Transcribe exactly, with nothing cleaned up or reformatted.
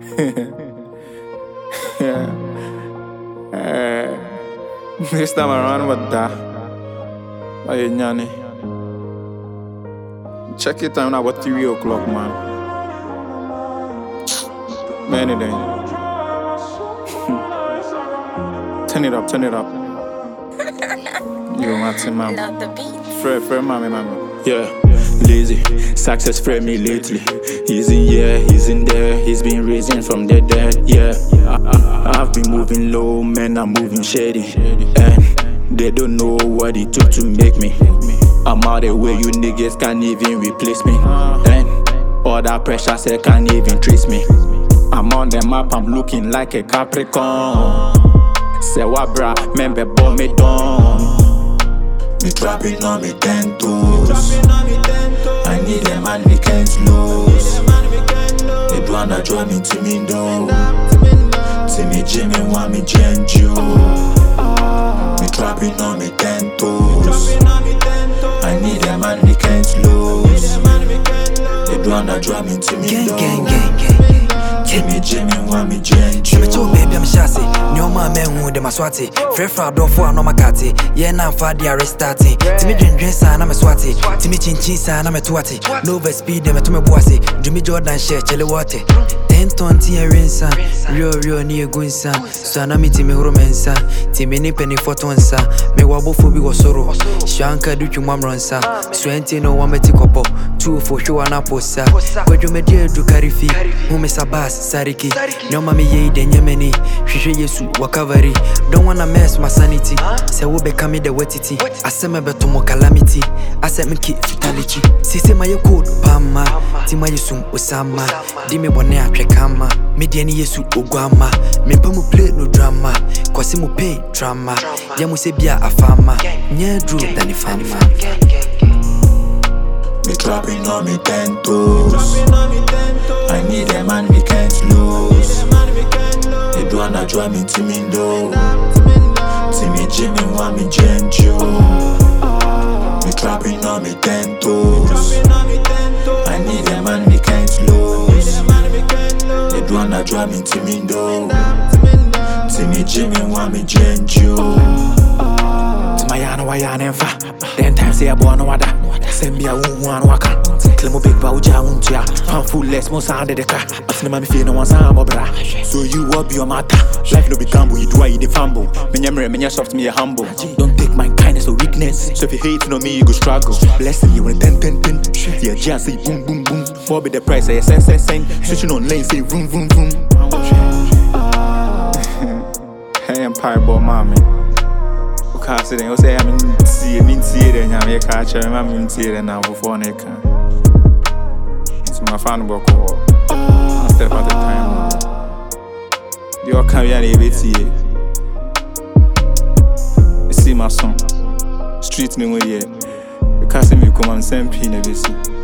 Yeah. Uh, this time around, what that? Why you nyani? Check it time now, about three o'clock, man. Many days. Turn it up, turn it up. Yo, Martin, man. Love the beat. Fred, Fred, mommy, mommy. Yeah, lazy, success friend me lately. He's in here, he's in there, he's been raising from the dead. Yeah, I, I, I've been moving low, man, I'm moving shady. And they don't know what it took to make me. I'm out the way, you niggas can't even replace me. And all that pressure said can't even trace me. I'm on the map, I'm looking like a Capricorn. Say what bra, member bomb me down. Me trapping on me ten toes. I need a man we can't lose. They do wanna draw me to me though. See me Jimmy want me Genjo. Me trapping on me ten toes. I need a man we can't lose. They do wanna draw me to me though. Gang, gang, gang, gang. Jimmy Jimmy want me Genjo. Me too baby I'm shasi. Nyoma me hu de maswati. Free fra do for no makati. Ye na fa dia restarting. Timi dwen dwen sa na me swati. Timi chinchin sa na me tuati. No over speed me to me boasi. Jimmy Jordan share chele water. ten twenty and rinsa. Rio rio ni egunsa. So na mi timi huro mensa. Timi ni penny fotonsa. Me wabo fo bi wasoro. Shanka du twuma mronsa. twenty no one meti kopo. Two for show na posa. Kwadwo me die du karifi. Hu me sabas sariki. Nyoma me ye de nyemeni. Hwehwe Yesu wakaveri. Don't wanna mess my sanity. Say wo become me the wetity. Ase me beto mo calamity. Ase me ki fatality. Sisi ma ye code pama. Ti ma Yesu osama. Di me bone atwe kama. Me de ni Yesu ogwama. Me pa mu play no drama. Kwasi mu pay drama. Ya mu se bia afama. Nya dru than fama. Me trapping on me ten toes. I need a man we can't lose. They do wanna draw me to me though. See me Jimmy want me Genjo. Me trapping on me ten toes. I need a man we can't lose. They do wanna draw me to me though. See me Jimmy want me Genjo. Mayana wayana fa. Then time say abo no wada. Send me a one waka. Claim big bauja untia. I'm full less mo sound the car. Asina me feel no one sound bra. So you what be your matter? Life no be gamble, you do why you the fumble. Me nyamre me soft me a humble. Don't take my kindness or weakness. So if you hate no me you go struggle. Blessing you when ten ten ten. Yeah, just say boom boom boom. What be the price? Say sen sen sen. Switching on lane say vroom vroom vroom. Hey Empire boy mommy. Kasi den, you say I'm in see, I'm in see den, I'm here catch, I'm in see den now before neck. It's my fan book. One step at a time. You can't be any bit here. You see my song, street me with you. You can't see me come and send pin every see.